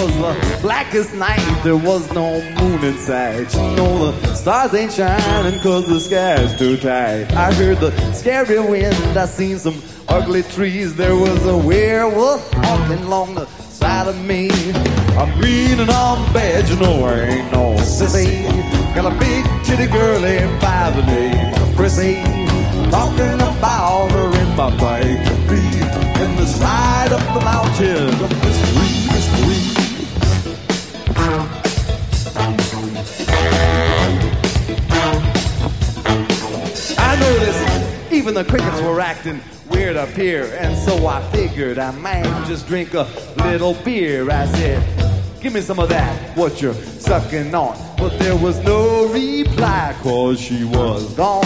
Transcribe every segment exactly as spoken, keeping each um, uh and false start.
was the blackest night. There was no moon in sight. You know the stars ain't shining cause the sky's too tight. I heard the scary wind, I seen some ugly trees. There was a werewolf walking along the side of me. I'm green and I'm bad, you know I ain't no sissy. Got a big titty girlie by the name of Chrissy. Talking about her in my bike to be in the slide up the mountain of mystery, mystery. I noticed even the crickets were acting weird up here, and so I figured I might just drink a little beer. I said, give me some of that, what you're sucking on. But there was no reply, cause she was gone.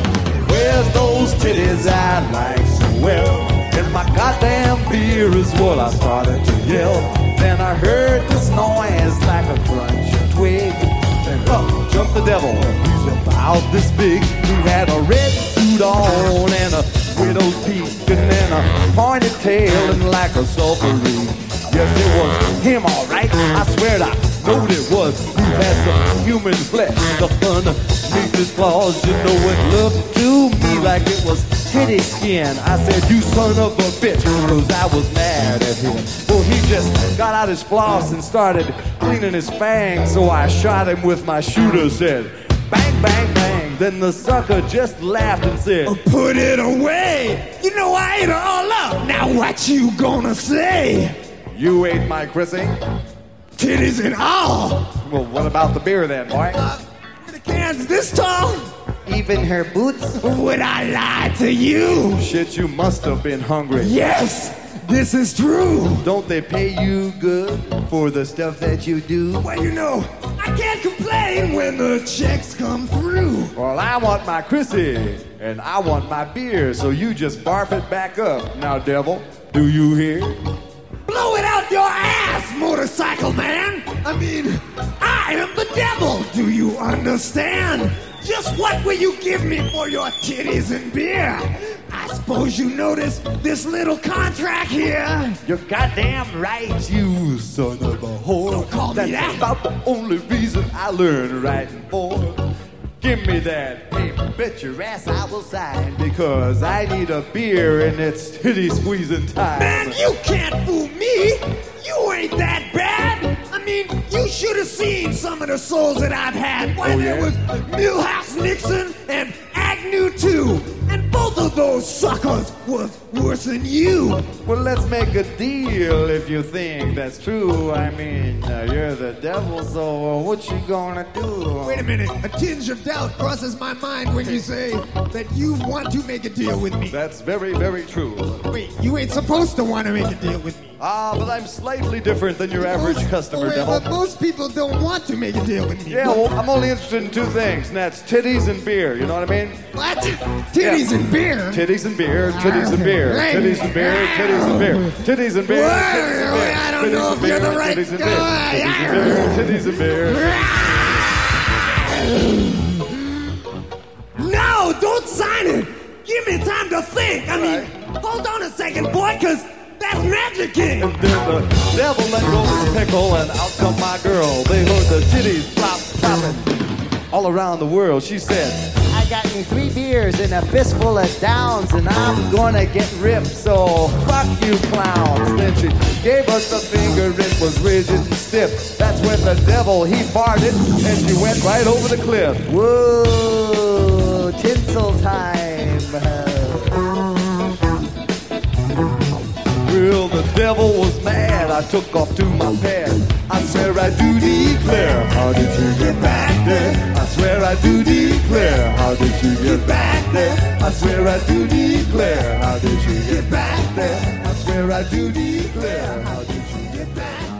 Where's those titties I like so well? And my goddamn beer is what I started to yell. Then I heard this noise like a crunch twig. And up jumped the devil, he's about this big. He had a red suit on and a widow's peak, and then a pointed tail and like a sulphur-ring. Yes, it was him, all right. I swear I knowed it was. He had some human flesh up underneath his claws. You know, it looked to me like it was titty skin. I said, you son of a bitch, cause I was mad at him. Well, he just got out his floss and started cleaning his fangs. So I shot him with my shooter, said, bang, bang, bang. Then the sucker just laughed and said, put it away. You know I ate her all up. Now what you gonna say? You ate my Chrissy? Titties and all. Well, what about the beer then, boy? Uh, the cans this tall? Even her boots? Would I lie to you? Shit, you must have been hungry. Yes, this is true. Don't they pay you good for the stuff that you do? Well, you know, I can't complain when the checks come through. Well, I want my Chrissy, and I want my beer, so you just barf it back up. Now, devil, do you hear? Blow it out your ass, motorcycle man! I mean, I am the devil, do you understand? Just what will you give me for your titties and beer? I suppose you noticed this little contract here? You're goddamn right, you son of a whore. Don't call That's me that. about the only reason I learned writing for. Give me that paper, bet your ass I will sign, because I need a beer and it's titty squeezing time. Man, you can't fool me! You ain't that bad! I mean, you should have seen some of the souls that I've had. Why, Oh, there yeah? was Milhouse Nixon and Agnew too, and both of those suckers was worse than you. Well, let's make a deal if you think that's true. I mean, uh, you're the devil, so uh, what you gonna do? Wait a minute, a tinge of doubt crosses my mind when you say that you want to make a deal with me. That's very, very true. Wait, you ain't supposed to want to make a deal with me. Ah, but I'm slightly different than your average Most- customer, wait, devil. But most people don't want to make a deal with me. Yeah, well, I'm only interested in two things, and that's titties and beer. You know what I mean? What? Titties Yeah. and beer? Titties and beer, titties and beer, titties and beer, titties and beer, titties and beer, titties and beer. I don't know if you're the right titties and beer, guy. titties and beer, titties and beer. No, don't sign it. Give me time to think. I mean, hold on a second, boy, because that's Magic King. And then the devil let go of his pickle, and out come my girl. They heard the titties flop, flopping all around the world. She said, I got me three beers and a fistful of downs, and I'm gonna get ripped, so fuck you clowns. Then she gave us the finger, it was rigid and stiff. That's when the devil, he farted, and she went right over the cliff. Whoa, tinsel time. Well, the devil was mad, I took off to my pad. I swear I do declare, how did you get back there? I swear I do declare, how did you get back there? I swear I do declare, how did you get back there? I swear I do declare, how did you get back there?